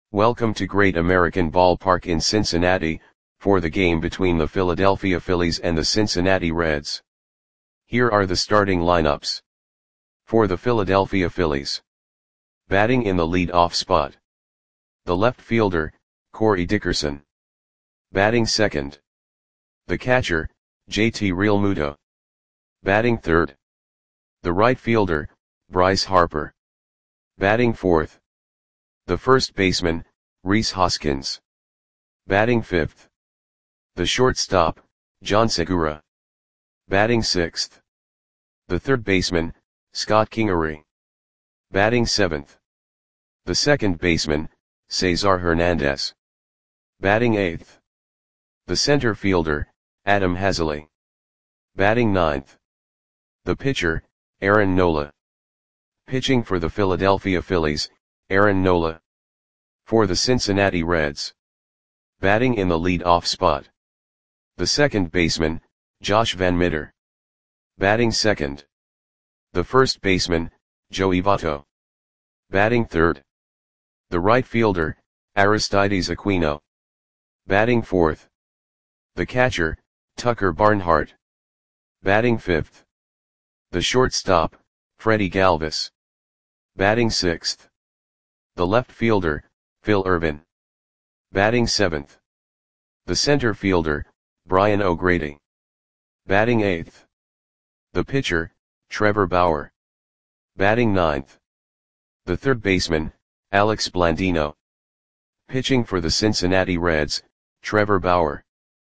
Welcome to Great American Ballpark in Cincinnati, for the game between the Philadelphia Phillies and the Cincinnati Reds. Here are the starting lineups. For the Philadelphia Phillies. Batting in the lead-off spot. The left fielder, Corey Dickerson. Batting second. The catcher, JT Realmuto. Batting third. The right fielder, Bryce Harper. Batting fourth. The first baseman, Rhys Hoskins. Batting fifth. The shortstop, Jean Segura. Batting sixth. The third baseman, Scott Kingery. Batting seventh. The second baseman, Cesar Hernandez. Batting eighth. The center fielder, Adam Haseley. Batting ninth. The pitcher, Aaron Nola. Pitching for the Philadelphia Phillies, Aaron Nola. For the Cincinnati Reds. Batting in the lead-off spot. The second baseman, Josh Van Meter. Batting second. The first baseman, Joey Votto. Batting third. The right fielder, Aristides Aquino. Batting fourth. The catcher, Tucker Barnhart. Batting fifth. The shortstop, Freddie Galvis. Batting sixth. The left fielder, Phil Ervin. Batting seventh. The center fielder, Brian O'Grady. Batting eighth. The pitcher, Trevor Bauer. Batting ninth. The third baseman, Alex Blandino. Pitching for the Cincinnati Reds, Trevor Bauer.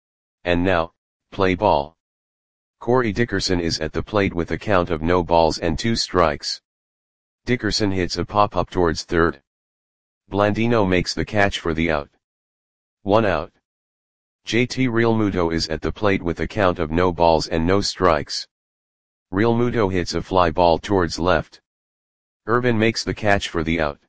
And now, play ball. Corey Dickerson is at the plate with a count of no balls and 2 strikes. Dickerson hits a pop-up towards third. Blandino makes the catch for the out. 1 out. JT Realmuto is at the plate with a count of no balls and no strikes. Realmuto hits a fly ball towards left. Ervin makes the catch for the out.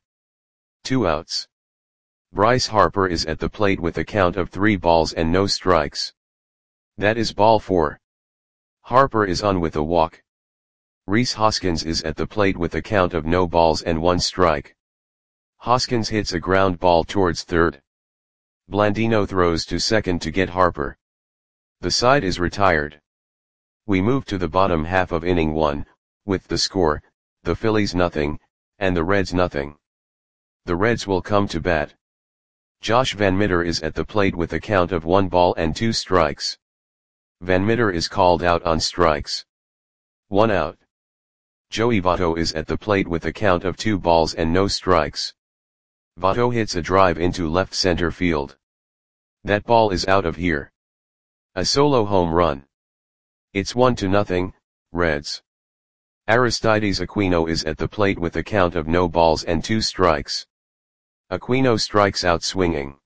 2 outs. Bryce Harper is at the plate with a count of 3 balls and no strikes. That is ball 4. Harper is on with a walk. Rhys Hoskins is at the plate with a count of no balls and 1 strike. Hoskins hits a ground ball towards third. Blandino throws to second to get Harper. The side is retired. We move to the bottom half of inning 1, with the score, the Phillies nothing, and the Reds nothing. The Reds will come to bat. Josh Van Meter is at the plate with a count of 1 ball and 2 strikes. Van Meter is called out on strikes. 1 out. Joey Votto is at the plate with a count of 2 balls and no strikes. Votto hits a drive into left center field. That ball is out of here. A solo home run. It's 1-0, Reds. Aristides Aquino is at the plate with a count of no balls and 2 strikes. Aquino strikes out swinging.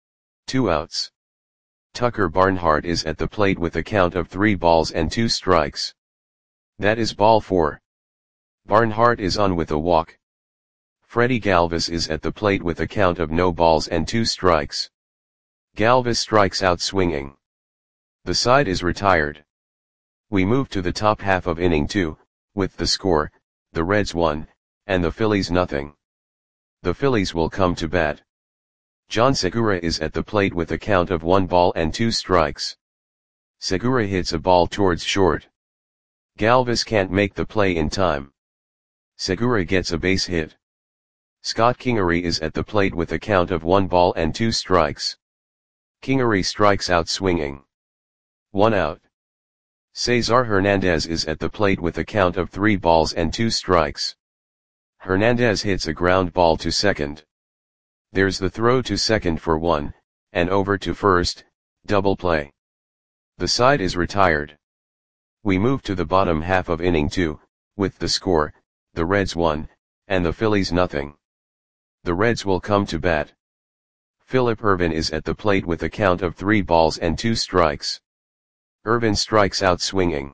2 outs. Tucker Barnhart is at the plate with a count of 3 balls and 2 strikes. That is ball 4. Barnhart is on with a walk. Freddie Galvis is at the plate with a count of no balls and 2 strikes. Galvis strikes out swinging. The side is retired. We move to the top half of inning 2, with the score, the Reds 1, and the Phillies nothing. The Phillies will come to bat. Jean Segura is at the plate with a count of 1 ball and 2 strikes. Segura hits a ball towards short. Galvis can't make the play in time. Segura gets a base hit. Scott Kingery is at the plate with a count of 1 ball and 2 strikes. Kingery strikes out swinging. 1 out. Cesar Hernandez is at the plate with a count of 3 balls and 2 strikes. Hernandez hits a ground ball to second. There's the throw to second for 1, and over to first, double play. The side is retired. We move to the bottom half of inning 2, with the score, the Reds 1, and the Phillies nothing. The Reds will come to bat. Phillip Ervin is at the plate with a count of 3 balls and 2 strikes. Ervin strikes out swinging.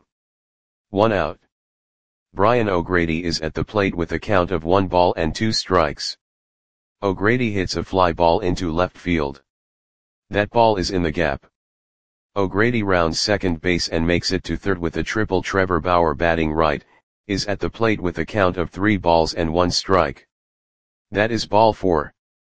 1 out. Brian O'Grady is at the plate with a count of 1 ball and 2 strikes. O'Grady hits a fly ball into left field. That ball is in the gap. O'Grady rounds second base and makes it to third with a triple. Trevor Bauer, batting right, is at the plate with a count of 3 balls and 1 strike. That is ball 4.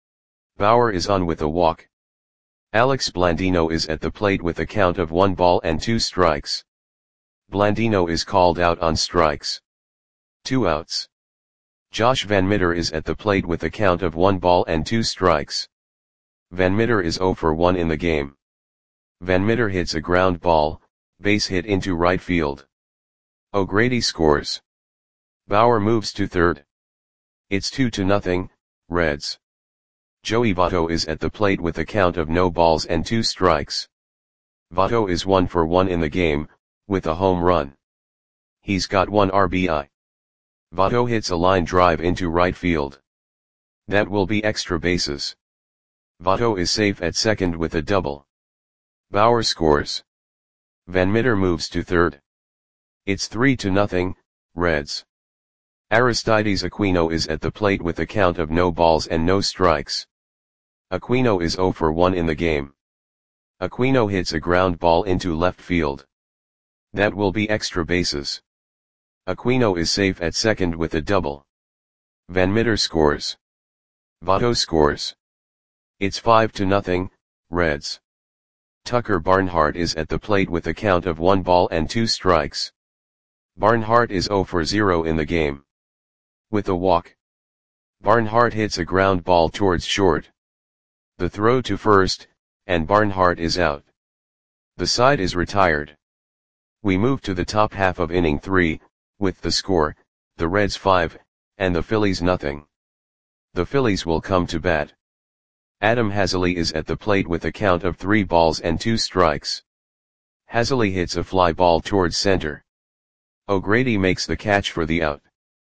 Bauer is on with a walk. Alex Blandino is at the plate with a count of 1 ball and 2 strikes. Blandino is called out on strikes. 2 outs. Josh Van Meter is at the plate with a count of 1 ball and 2 strikes. Van Meter is 0 for 1 in the game. Van Meter hits a ground ball, base hit into right field. O'Grady scores. Bauer moves to third. It's 2-0, Reds. Joey Votto is at the plate with a count of no balls and 2 strikes. Votto is 1 for 1 in the game, with a home run. He's got 1 RBI. Votto hits a line drive into right field. That will be extra bases. Votto is safe at second with a double. Bauer scores. Van Meter moves to third. It's 3-0, Reds. Aristides Aquino is at the plate with a count of no balls and no strikes. Aquino is 0 for 1 in the game. Aquino hits a ground ball into left field. That will be extra bases. Aquino is safe at second with a double. Van Meter scores. Votto scores. It's 5-0, Reds. Tucker Barnhart is at the plate with a count of 1 ball and 2 strikes. Barnhart is 0 for 0 in the game. With a walk. Barnhart hits a ground ball towards short. The throw to first, and Barnhart is out. The side is retired. We move to the top half of inning 3, with the score, the Reds 5, and the Phillies 0. The Phillies will come to bat. Adam Haseley is at the plate with a count of 3 balls and 2 strikes. Haseley hits a fly ball towards center. O'Grady makes the catch for the out.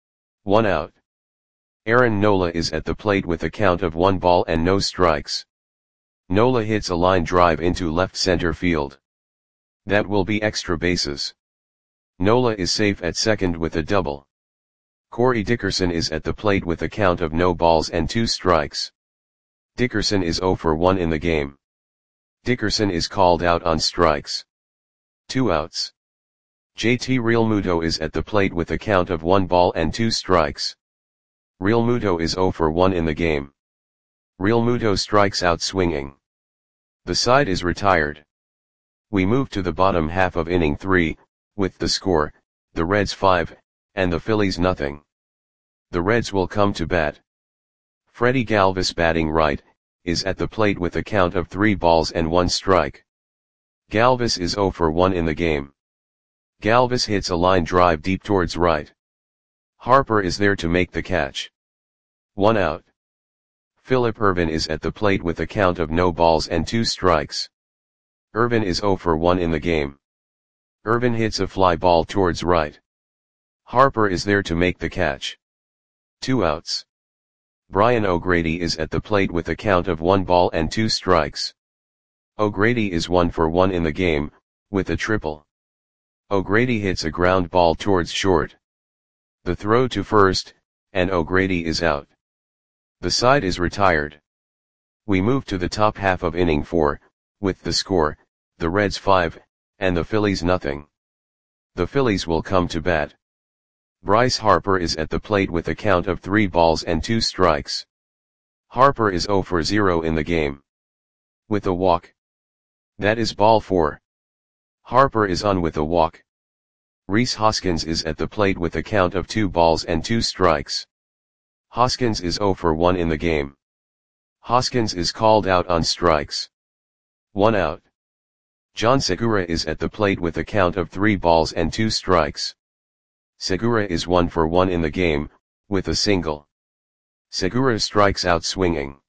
1 out. Aaron Nola is at the plate with a count of 1 ball and no strikes. Nola hits a line drive into left center field. That will be extra bases. Nola is safe at second with a double. Corey Dickerson is at the plate with a count of no balls and 2 strikes. Dickerson is 0 for 1 in the game. Dickerson is called out on strikes. 2 outs. JT Realmuto is at the plate with a count of 1 ball and 2 strikes. Realmuto is 0 for 1 in the game. Realmuto strikes out swinging. The side is retired. We move to the bottom half of inning 3, with the score, the Reds 5, and the Phillies 0. The Reds will come to bat. Freddie Galvis batting right, is at the plate with a count of 3 balls and 1 strike. Galvis is 0 for 1 in the game. Galvis hits a line drive deep towards right. Harper is there to make the catch. 1 out. Phillip Ervin is at the plate with a count of no balls and 2 strikes. Ervin is 0 for 1 in the game. Ervin hits a fly ball towards right. Harper is there to make the catch. 2 outs. Brian O'Grady is at the plate with a count of 1 ball and 2 strikes. O'Grady is 1 for 1 in the game, with a triple. O'Grady hits a ground ball towards short. The throw to first, and O'Grady is out. The side is retired. We move to the top half of inning 4, with the score, the Reds 5, and the Phillies 0. The Phillies will come to bat. Bryce Harper is at the plate with a count of 3 balls and 2 strikes. Harper is 0 for 0 in the game. With a walk. That is ball 4. Harper is on with a walk. Rhys Hoskins is at the plate with a count of 2 balls and 2 strikes. Hoskins is 0 for 1 in the game. Hoskins is called out on strikes. 1 out. John Segura is at the plate with a count of 3 balls and 2 strikes. Segura is 1 for 1 in the game, with a single. Segura strikes out swinging.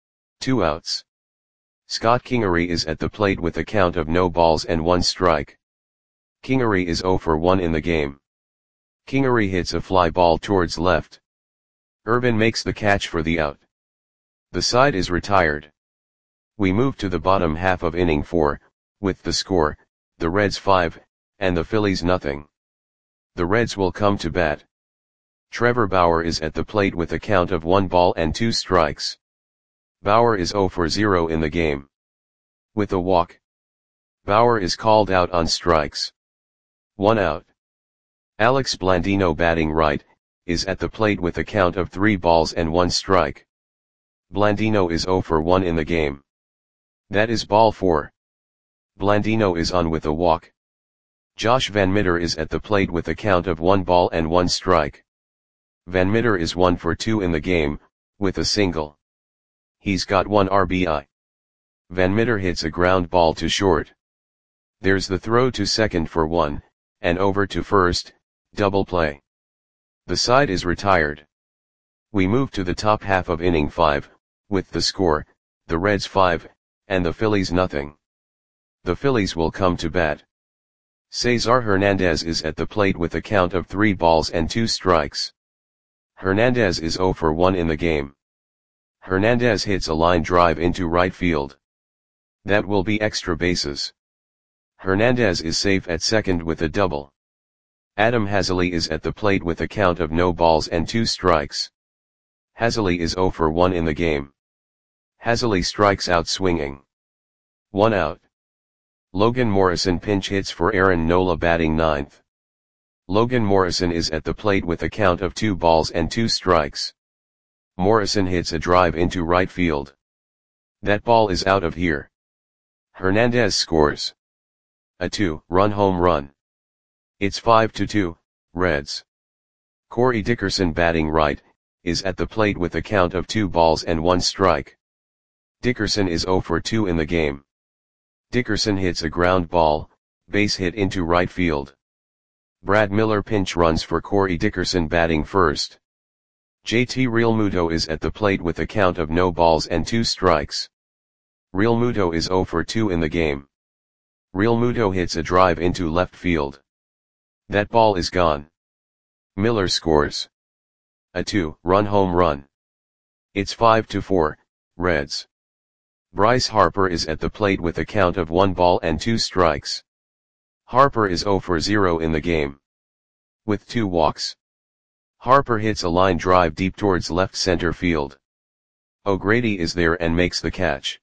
2 outs. Scott Kingery is at the plate with a count of no balls and 1 strike. Kingery is 0 for 1 in the game. Kingery hits a fly ball towards left. Ervin makes the catch for the out. The side is retired. We move to the bottom half of inning 4, with the score, the Reds 5, and the Phillies 0. The Reds will come to bat. Trevor Bauer is at the plate with a count of 1 ball and 2 strikes. Bauer is 0 for 0 in the game. With a walk. Bauer is called out on strikes. 1 out. Alex Blandino batting right, is at the plate with a count of 3 balls and 1 strike. Blandino is 0 for 1 in the game. That is ball 4. Blandino is on with a walk. Josh Van Meter is at the plate with a count of 1 ball and 1 strike. Van Meter is 1 for 2 in the game, with a single. He's got 1 RBI. Van Meter hits a ground ball to short. There's the throw to second for 1, and over to first, double play. The side is retired. We move to the top half of inning 5, with the score, the Reds 5, and the Phillies nothing. The Phillies will come to bat. Cesar Hernandez is at the plate with a count of 3 balls and 2 strikes. Hernandez is 0 for 1 in the game. Hernandez hits a line drive into right field. That will be extra bases. Hernandez is safe at second with a double. Adam Haseley is at the plate with a count of no balls and 2 strikes. Haseley is 0 for 1 in the game. Haseley strikes out swinging. 1 out. Logan Morrison pinch hits for Aaron Nola batting 9th. Logan Morrison is at the plate with a count of 2 balls and 2 strikes. Morrison hits a drive into right field. That ball is out of here. Hernandez scores a 2-run home run. It's 5-2, Reds. Corey Dickerson batting right, is at the plate with a count of 2 balls and 1 strike. Dickerson is 0 for 2 in the game. Dickerson hits a ground ball, base hit into right field. Brad Miller pinch runs for Corey Dickerson batting first. JT Realmuto is at the plate with a count of no balls and 2 strikes. Realmuto is 0 for 2 in the game. Realmuto hits a drive into left field. That ball is gone. Miller scores a 2-run home run. It's 5-4, Reds. Bryce Harper is at the plate with a count of 1 ball and 2 strikes. Harper is 0 for 0 in the game. With 2 walks. Harper hits a line drive deep towards left center field. O'Grady is there and makes the catch.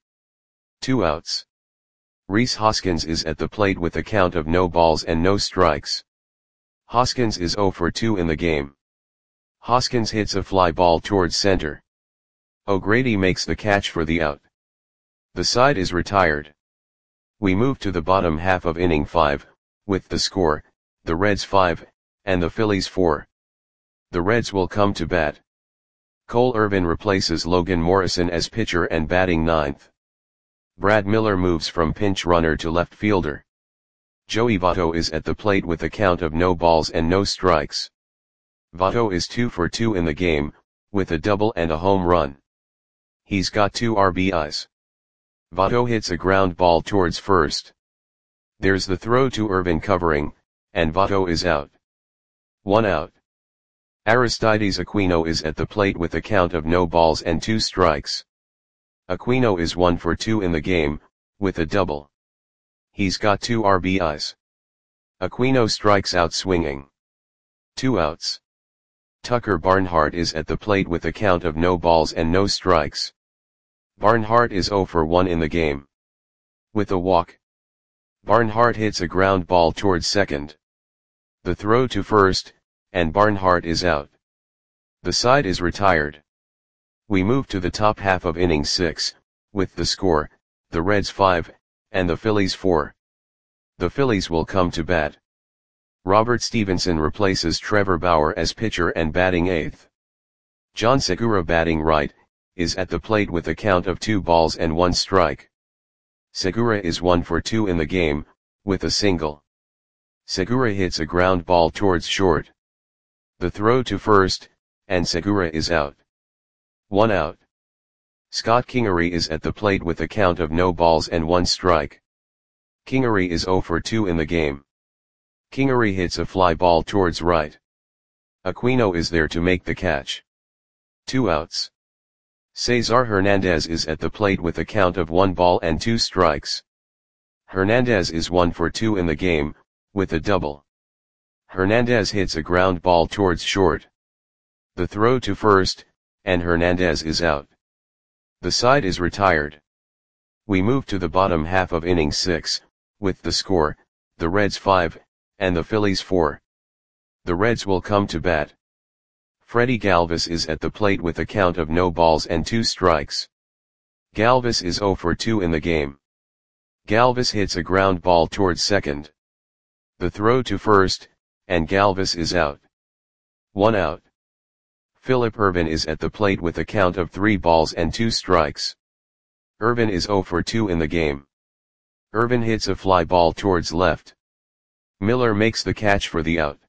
2 outs. Rhys Hoskins is at the plate with a count of no balls and no strikes. Hoskins is 0 for 2 in the game. Hoskins hits a fly ball towards center. O'Grady makes the catch for the out. The side is retired. We move to the bottom half of inning 5, with the score, the Reds 5, and the Phillies 4. The Reds will come to bat. Cole Irvin replaces Logan Morrison as pitcher and batting 9th. Brad Miller moves from pinch runner to left fielder. Joey Votto is at the plate with a count of no balls and no strikes. Votto is 2 for 2 in the game, with a double and a home run. He's got 2 RBIs. Votto hits a ground ball towards first. There's the throw to Irvin covering, and Votto is out. 1 out. Aristides Aquino is at the plate with a count of no balls and 2 strikes. Aquino is 1 for 2 in the game, with a double. He's got 2 RBIs. Aquino strikes out swinging. 2 outs. Tucker Barnhart is at the plate with a count of no balls and no strikes. Barnhart is 0 for 1 in the game. With a walk. Barnhart hits a ground ball towards second. The throw to first, and Barnhart is out. The side is retired. We move to the top half of inning 6, with the score, the Reds 5, and the Phillies 4. The Phillies will come to bat. Robert Stevenson replaces Trevor Bauer as pitcher and batting 8th. John Segura batting right, is at the plate with a count of 2 balls and 1 strike. Segura is 1 for 2 in the game, with a single. Segura hits a ground ball towards short. The throw to first, and Segura is out. 1 out. Scott Kingery is at the plate with a count of no balls and 1 strike. Kingery is 0 for 2 in the game. Kingery hits a fly ball towards right. Aquino is there to make the catch. 2 outs. Cesar Hernandez is at the plate with a count of 1 ball and 2 strikes. Hernandez is 1 for 2 in the game, with a double. Hernandez hits a ground ball towards short. The throw to first, and Hernandez is out. The side is retired. We move to the bottom half of inning 6, with the score, the Reds 5, and the Phillies 4. The Reds will come to bat. Freddie Galvis is at the plate with a count of no balls and 2 strikes. Galvis is 0 for 2 in the game. Galvis hits a ground ball towards second. The throw to first, and Galvis is out. 1 out. Philip Ervin is at the plate with a count of 3 balls and 2 strikes. Ervin is 0 for 2 in the game. Ervin hits a fly ball towards left. Miller makes the catch for the out.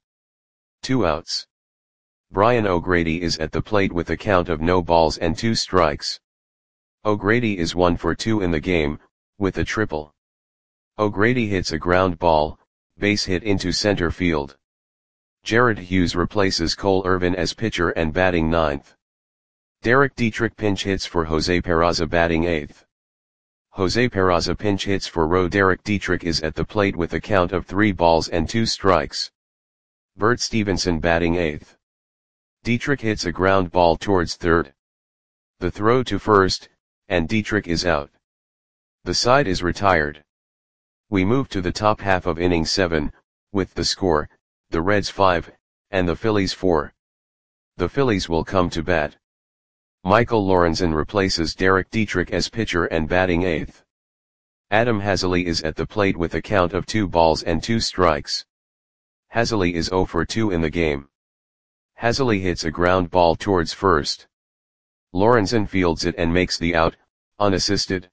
2 outs. Brian O'Grady is at the plate with a count of no balls and 2 strikes. O'Grady is 1 for 2 in the game, with a triple. O'Grady hits a ground ball, base hit into center field. Jared Hughes replaces Cole Irvin as pitcher and batting 9th. Derek Dietrich pinch hits for Jose Peraza batting 8th. Jose Peraza pinch hits for Roe. Derek Dietrich is at the plate with a count of 3 balls and 2 strikes. Bert Stevenson batting 8th. Dietrich hits a ground ball towards third. The throw to first, and Dietrich is out. The side is retired. We move to the top half of inning 7, with the score, the Reds 5, and the Phillies 4. The Phillies will come to bat. Michael Lorenzen replaces Derek Dietrich as pitcher and batting 8th. Adam Haseley is at the plate with a count of 2 balls and 2 strikes. Haseley is 0 for 2 in the game. Haseley hits a ground ball towards first. Lorenzen fields it and makes the out, unassisted.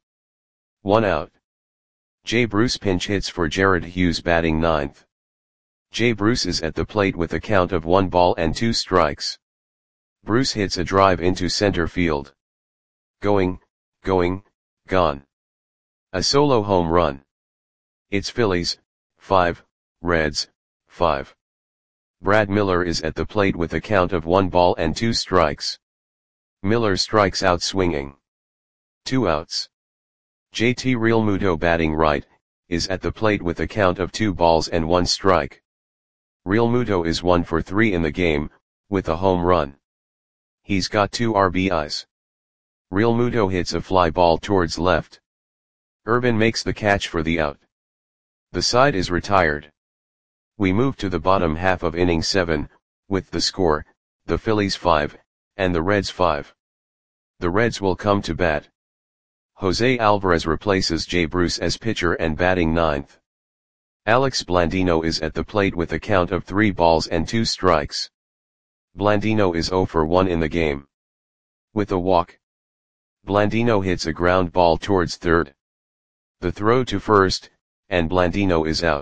1 out. Jay Bruce pinch hits for Jared Hughes batting 9th. Jay Bruce is at the plate with a count of 1 ball and 2 strikes. Bruce hits a drive into center field. Going, gone. A solo home run. It's Phillies, 5, Reds, 5. Brad Miller is at the plate with a count of 1 ball and 2 strikes. Miller strikes out swinging. 2 outs. JT Realmuto batting right, is at the plate with a count of 2 balls and 1 strike. Realmuto is 1 for 3 in the game, with a home run. He's got 2 RBIs. Realmuto hits a fly ball towards left. Irvin makes the catch for the out. The side is retired. We move to the bottom half of inning 7, with the score, the Phillies 5, and the Reds 5. The Reds will come to bat. Jose Alvarez replaces Jay Bruce as pitcher and batting 9th. Alex Blandino is at the plate with a count of 3 balls and 2 strikes. Blandino is 0 for 1 in the game. With a walk. Blandino hits a ground ball towards third. The throw to first, and Blandino is out.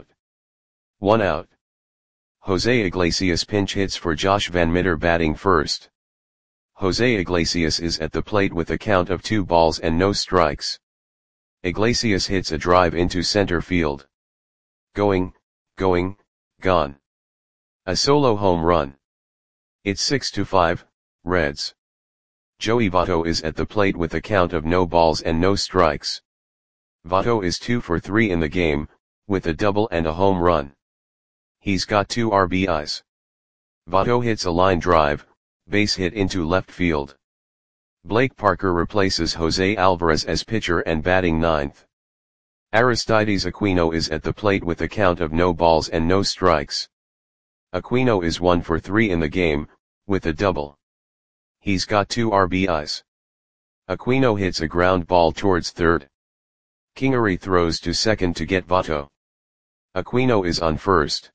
1 out. Jose Iglesias pinch hits for Josh Van Meter batting first. Jose Iglesias is at the plate with a count of 2 balls and no strikes. Iglesias hits a drive into center field. Going, gone. A solo home run. It's 6-5, Reds. Joey Votto is at the plate with a count of no balls and no strikes. Votto is 2 for 3 in the game, with a double and a home run. He's got 2 RBIs. Votto hits a line drive, base hit into left field. Blake Parker replaces Jose Alvarez as pitcher and batting 9th. Aristides Aquino is at the plate with a count of no balls and no strikes. Aquino is 1 for 3 in the game, with a double. He's got 2 RBIs. Aquino hits a ground ball towards third. Kingery throws to second to get Votto. Aquino is on first.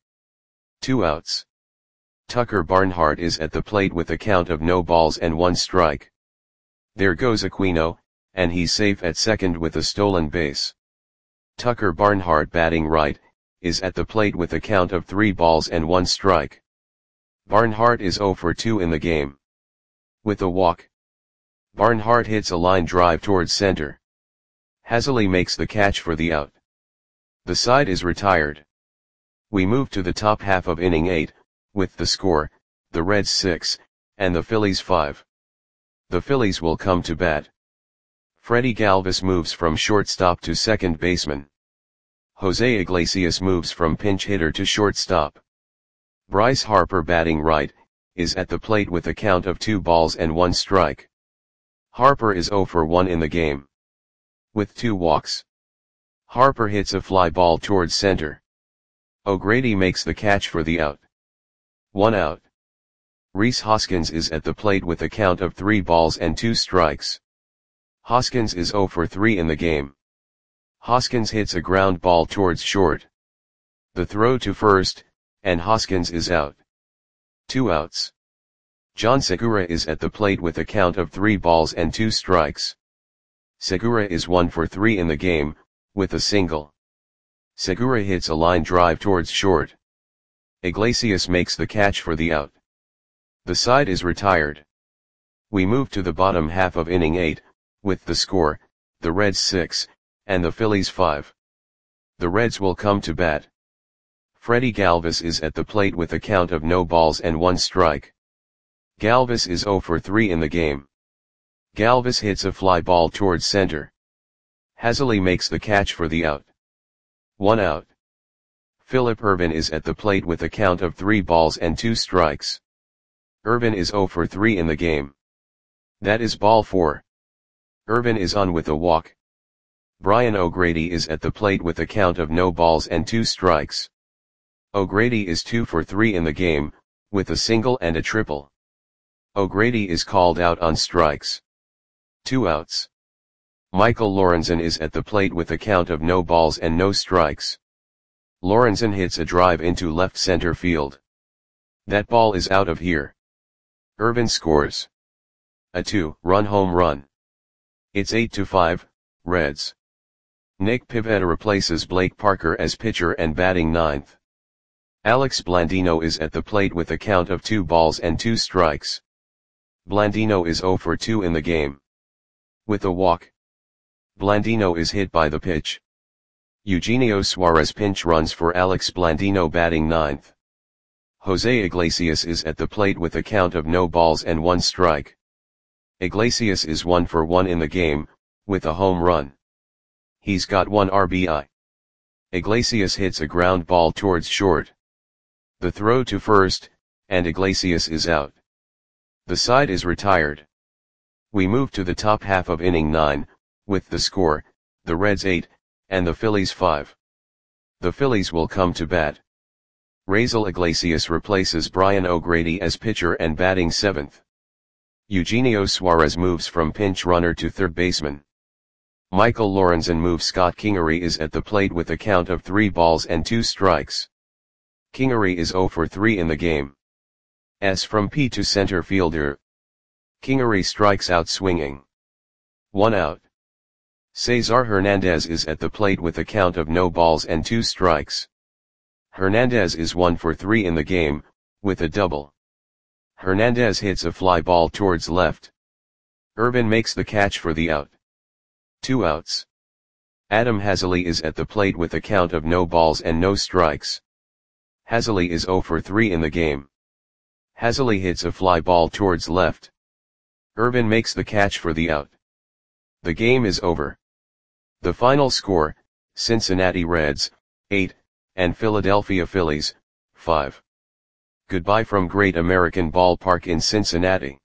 2 outs. Tucker Barnhart is at the plate with a count of no balls and 1 strike. There goes Aquino, and he's safe at second with a stolen base. Tucker Barnhart batting right, is at the plate with a count of 3 balls and 1 strike. Barnhart is 0 for 2 in the game. With a walk. Barnhart hits a line drive towards center. Haseley makes the catch for the out. The side is retired. We move to the top half of inning 8, with the score, the Reds 6, and the Phillies 5. The Phillies will come to bat. Freddie Galvis moves from shortstop to second baseman. Jose Iglesias moves from pinch hitter to shortstop. Bryce Harper batting right, is at the plate with a count of 2 balls and 1 strike. Harper is 0 for 1 in the game. With 2 walks. Harper hits a fly ball towards center. O'Grady makes the catch for the out. 1 out. Rhys Hoskins is at the plate with a count of 3 balls and 2 strikes. Hoskins is 0 for 3 in the game. Hoskins hits a ground ball towards short. The throw to first, and Hoskins is out. 2 outs. John Segura is at the plate with a count of 3 balls and 2 strikes. Segura is 1 for 3 in the game, with a single. Segura hits a line drive towards short. Iglesias makes the catch for the out. The side is retired. We move to the bottom half of inning 8, with the score, the Reds 6, and the Phillies 5. The Reds will come to bat. Freddie Galvis is at the plate with a count of no balls and 1 strike. Galvis is 0 for 3 in the game. Galvis hits a fly ball towards center. Haseley makes the catch for the out. 1 out. Phillip Ervin is at the plate with a count of 3 balls and 2 strikes. Ervin is 0 for 3 in the game. That is ball 4. Ervin is on with a walk. Brian O'Grady is at the plate with a count of no balls and 2 strikes. O'Grady is 2 for 3 in the game, with a single and a triple. O'Grady is called out on strikes. 2 outs. Michael Lorenzen is at the plate with a count of no balls and no strikes. Lorenzen hits a drive into left center field. That ball is out of here. Ervin scores a 2-run home run. It's 8-5, Reds. Nick Pivetta replaces Blake Parker as pitcher and batting 9th. Alex Blandino is at the plate with a count of 2 balls and 2 strikes. Blandino is 0 for 2 in the game. With a walk. Blandino is hit by the pitch. Eugenio Suarez pinch runs for Alex Blandino batting 9th. Jose Iglesias is at the plate with a count of no balls and 1 strike. Iglesias is 1 for 1 in the game, with a home run. He's got 1 RBI. Iglesias hits a ground ball towards short. The throw to first, and Iglesias is out. The side is retired. We move to the top half of inning 9, with the score, the Reds 8, and the Phillies 5. The Phillies will come to bat. Raisel Iglesias replaces Brian O'Grady as pitcher and batting 7th. Eugenio Suarez moves from pinch runner to third baseman. Michael Lorenzen moves. Scott Kingery is at the plate with a count of 3 balls and 2 strikes. Kingery is 0 for 3 in the game. S from P to center fielder. Kingery strikes out swinging. 1 out. Cesar Hernandez is at the plate with a count of no balls and 2 strikes. Hernandez is 1 for 3 in the game, with a double. Hernandez hits a fly ball towards left. Ervin makes the catch for the out. 2 outs. Adam Haseley is at the plate with a count of no balls and no strikes. Haseley is 0 for 3 in the game. Haseley hits a fly ball towards left. Ervin makes the catch for the out. The game is over. The final score, Cincinnati Reds, 8, and Philadelphia Phillies, 5. Goodbye from Great American Ballpark in Cincinnati.